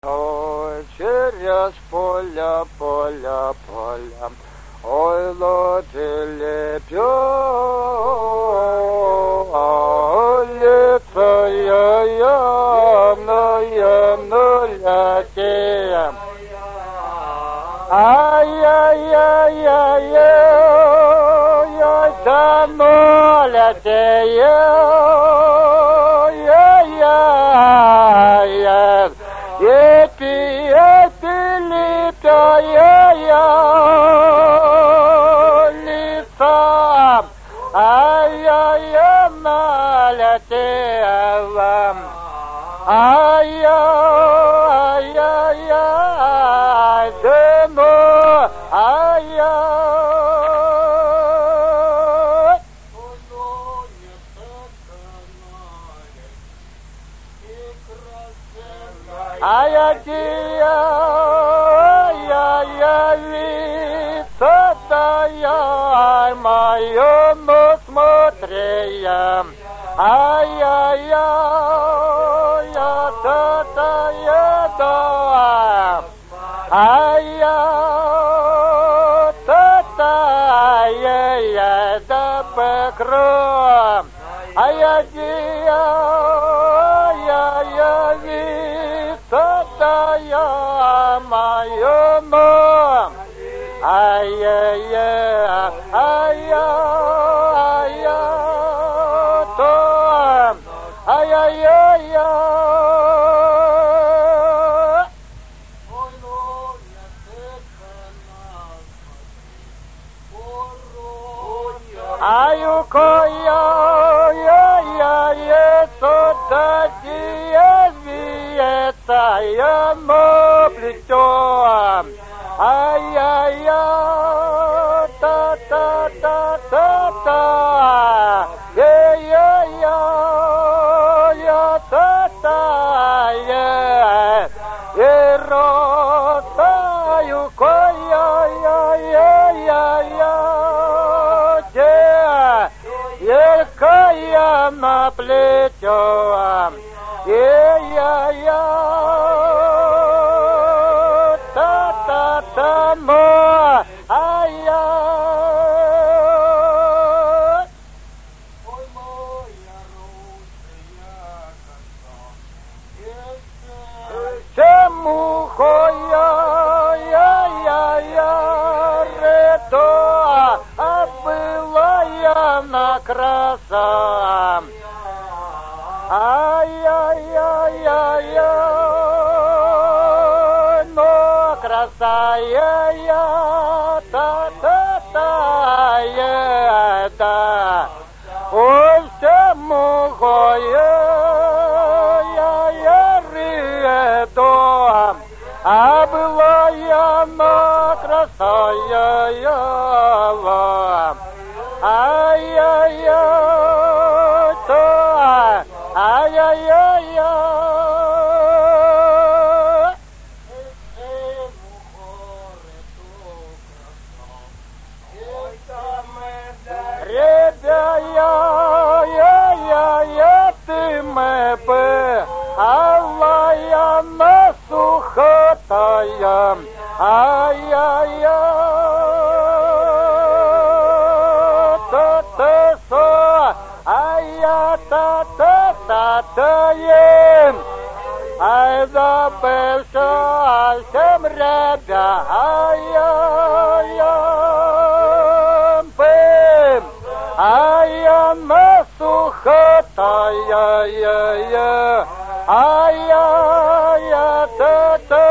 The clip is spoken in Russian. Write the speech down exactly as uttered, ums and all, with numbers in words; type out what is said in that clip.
Ой, через поле, поле, поле, ой, лодили пёлица я, я, на, я, на, летим. Ай-яй-яй-яй-яй, давно летим. Я-я-я, епи, епи, липя-я-я, лицом. Ай-яй-яй, налетела. Ай-яй-яй-яй, дыму, ай-яй. Ай-яй-яй, ай-яй-яй, дай моему смотря. Ай-яй-яй, я-та-та-я-да. Ай-яй, та-та-я-я-да покром. Ай-яй-яй, ай-яй-яй, та-та-я моему. Ай-яй-яй, ай-яй, том, ай-яй-яй-яй. Аю-ко-я, я-я-я, сотати-я, звиется, ему плетем. Ай-яй-яй, та-та-та-та-та, я-я-я, та-та-я, и-ро-та-ю-ко-я-я-я-я-я, елка-я наплетем, я-я-я, та-та-та-мо, ай-яй. Ой, моя русская коса, чему хоя, я-я-я, редо, а была я на краса. Ай-яй-яй-яй-яй, но красая-я, та-та-та-я-да. Ой, всему хое, я-я, редом, а была я на красая-я. Ай-яй-яй, то, ай-яй-яй-яй. Ребя-я-я-я, ты мы бы, алла-я на сухотая, ай-яй-яй. Ай-я-та-та-та-та-ем, ай забывся всем ребя, ай-я-я-пым, ай-я на сухотая, ай-я-я-та-та.